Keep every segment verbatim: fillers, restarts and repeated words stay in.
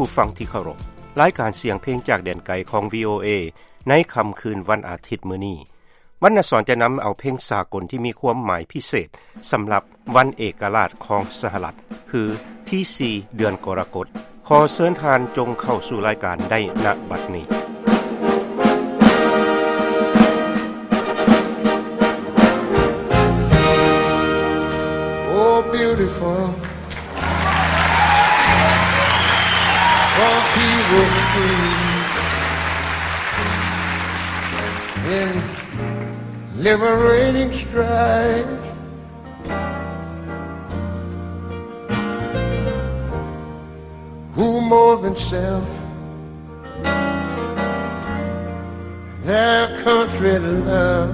ผู้ฟังที่เคารพรายการเสียงเพลงจากแดนไกลของ วี โอ เอ ในค่ำคืนวันอาทิตย์มื้อนี้วรรณสรจะนำเอาเพลงสากลที่มีความหมายพิเศษสำหรับวันเอกราชของสหรัฐคือที่สี่เดือนกรกฎาคมขอเชิญทานจงเข้าสู่รายการได้ณบัดนี้ Oh beautiful for people in liberating strife who more than self their country love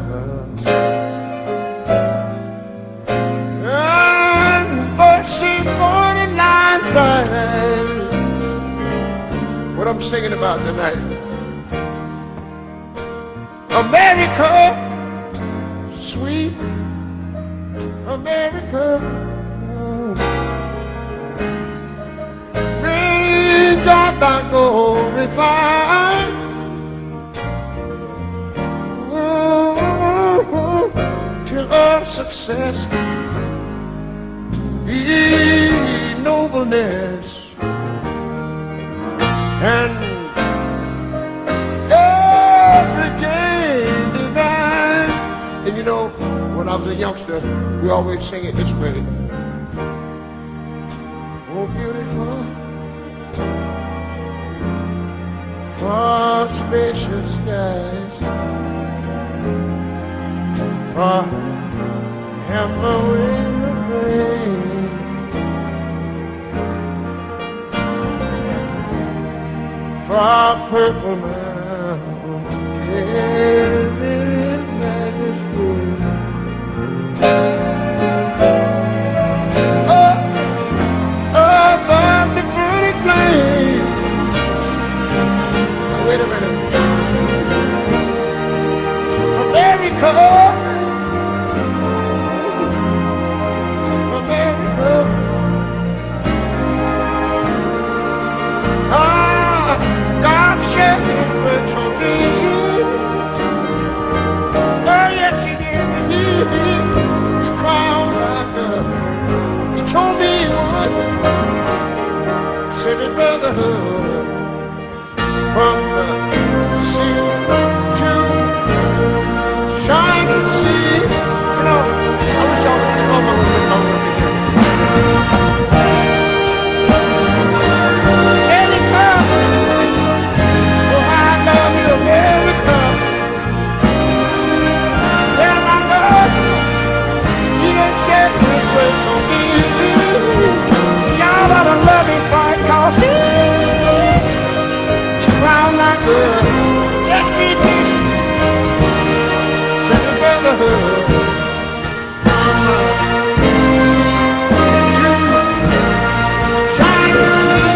and mercy forty-nine times what I'm singing about tonight America sweet America God that glorified oh, till our success be nobleness and every gain divine. And you know, when I was a youngster, we always sing it this way. Oh, beautiful. For spacious skies for hammer in the rain for purple mountains in majesty oh, above the fruity plain Wait a minute. America, America. Ah, God shed His words on me. Oh yes, He did. He did. He crowned like a. He told me He would. Said His brotherhood.From the sea to shining sea. You know, I wish y'all would just come on with me over here. America, oh I love you, America. Well I love you. He done shed His words on me. Y'all ought to love Him for it, 'cause He.Crown like a yes he did Such a brotherhood from the sea to shining sea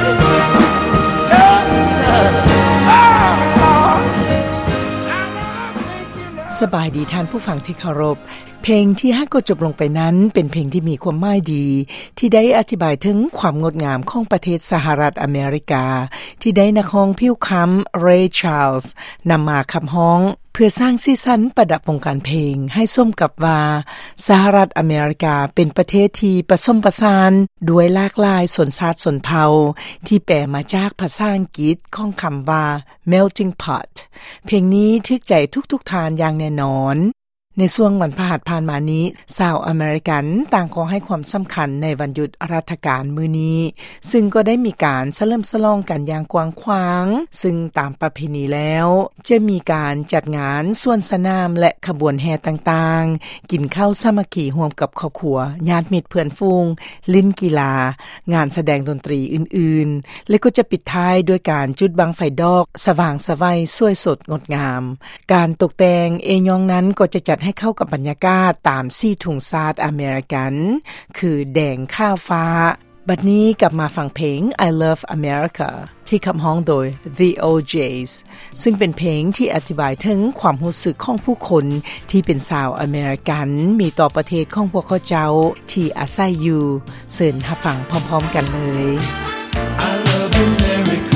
oh, สบายดีท่านผู้ฟังที่เคารพเพลงที่ฮักก็จบลงไปนั้นเป็นเพลงที่มีความหมายดีที่ได้อธิบายถึงความงดงามของประเทศสหรัฐอเมริกาที่ได้นักร้องผิวค้ำ Ray Charles นำมาขับร้องเพื่อสร้างสีสันประดับวงการเพลงให้สมกับว่าสหรัฐอเมริกาเป็นประเทศที่ผสมผสานด้วยหลากหลายชนชาติชนเผ่าที่แปลมาจากภาษาอังกฤษของคำว่า melting pot เพลงนี้ทึกใจทุกๆทานอย่างแน่นอนในช่วงวันพฤหัสผ่านมานี้ชาวอเมริกันต่างก็ให้ความสำคัญในวันหยุดราชการมื้อนี้ซึ่งก็ได้มีการเฉลิมฉลองกันอย่างกว้างขวางซึ่งตามประเพณีแล้วจะมีการจัดงานสวนสนามและขบวนแห่ต่างๆกินข้าวสามัคคีร่วมกับครอบครัวญาติมิตรเพื่อนฝูงเล่นกีฬางานแสดงดนตรีอื่นๆและก็จะปิดท้ายด้วยการจุดบั้งไฟดอกสว่างไสวสวยสดงดงามการตกแต่งเอยองนั้นก็จะจัดให้เข้ากับบรรยากาศตามสี่ถุงชาติอเมริกันคือแดงข้าวฟ้า บัดนี้กลับมาฟังเพลง I Love America ที่ขับร้องโดย The โอ เจย์ ซึ่งเป็นเพลงที่อธิบายถึงความรู้สึกของผู้คนที่เป็นชาวอเมริกันมีต่อประเทศของพวกเขาเจ้าที่อาศัยอยู่เชิญรับฟังพร้อมๆกันเลย I love America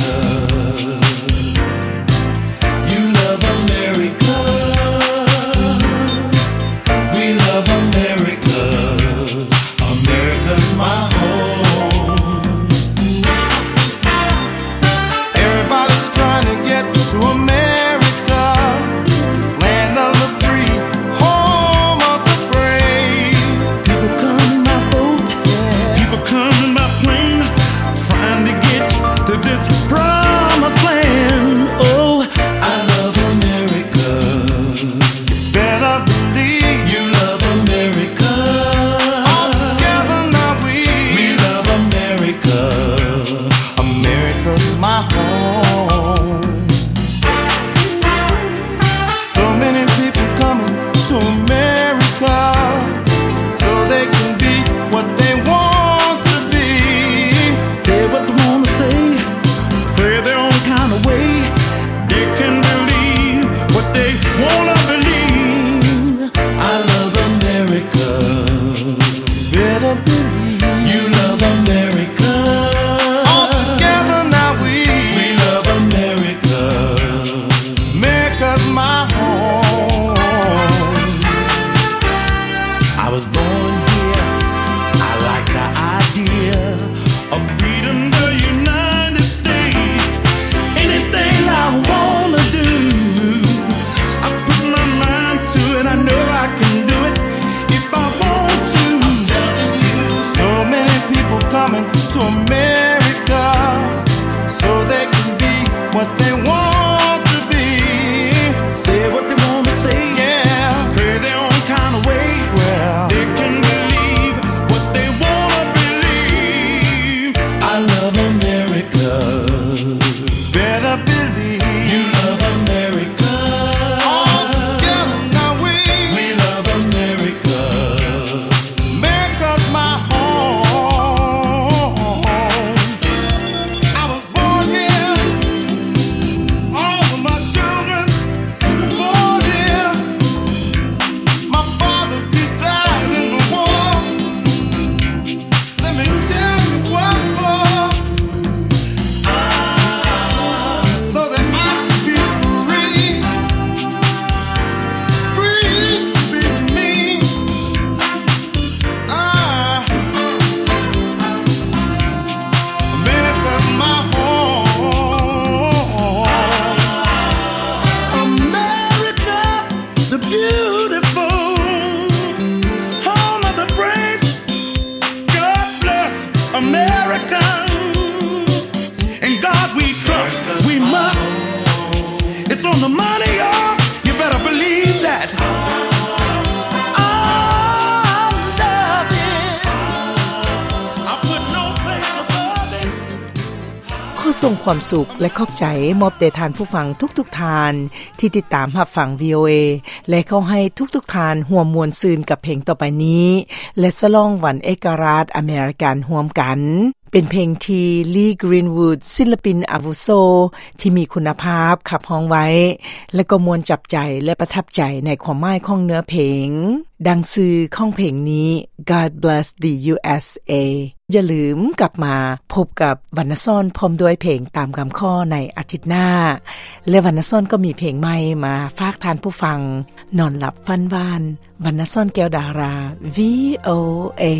American. In God we trust, we must. It's on the money, y'all. You better believe that. ขอส่งความสุขและขอบใจมอบแด่ทานผู้ฟังทุกๆทานที่ติดตามรับฟัง วี โอ เอ และขอให้ทุกๆทานร่วมมวลซืนกับเพลงต่อไปนี้และฉลองวันเอกราชอเมริกันร่วมกันเป็นเพลงที่ลีกรีนวูดศิลปินอาวุโสที่มีคุณภาพขับร้องไว้และก็มวลจับใจและประทับใจในความหมายของเนื้อเพลงดังชื่อของเพลงนี้ God Bless the ยู เอส เอ อย่าลืมกลับมาพบกับวรรณซ่อนพร้อมด้วยเพลงตามคำข้อในอาทิตย์หน้าและวรรณซ่อนก็มีเพลงใหม่มาฝากทานผู้ฟังนอนหลับฝันหวานวรรณซ่อนแก้วดารา วี โอ เอ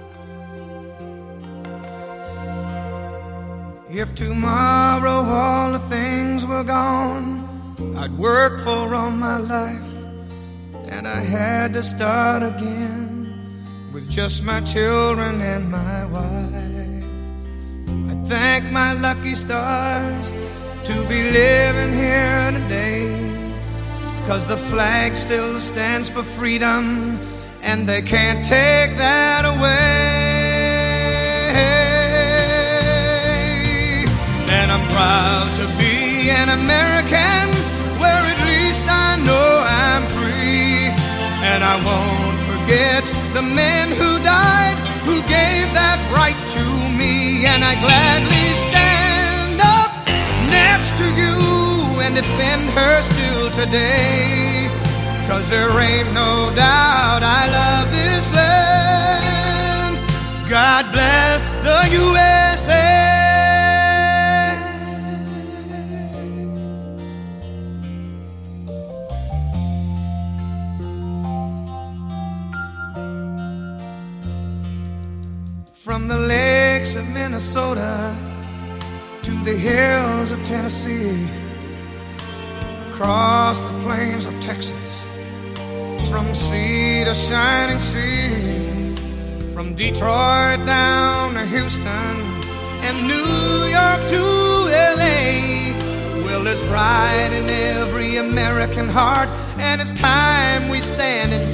If tomorrow all the things were gone, I'd work for all my life, and I had to start again with just my children and my wife. I thank my lucky stars to be living here today, 'cause the flag still stands for freedom, and they can't take that away.And I'm proud to be an American, where at least I know I'm free. And I won't forget the men who died, who gave that right to me. And I gladly stand up next to you and defend her still today, 'cause there ain't no doubt I love this land. God bless the U S A.From the lakes of Minnesota to the hills of Tennessee, across the plains of Texas, from sea to shining sea, from Detroit down to Houston and New York to L A, well, there's pride in every American heart, and it's time we stand and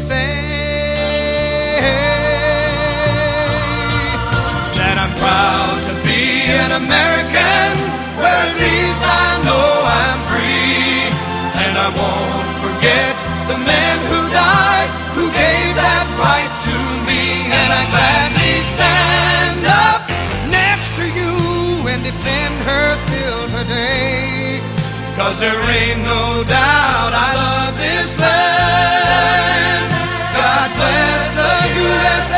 say,I'm proud to be an American, where at least I know I'm free. And I won't forget the men who died, who gave that right to me. And I gladly stand up next to you and defend her still today, 'cause there ain't no doubt I love this land. God bless the U S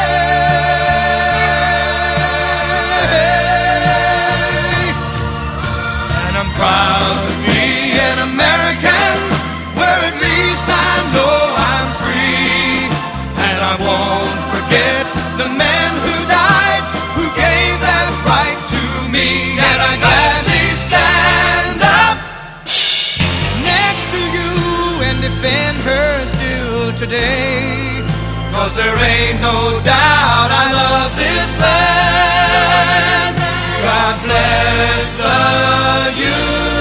A.Proud to be an American, where at least I know I'm free. And I won't forget the men who died, who gave that right to me. And I gladly stand up next to you and defend her still today, 'cause there ain't no doubt I love this land. God bless the U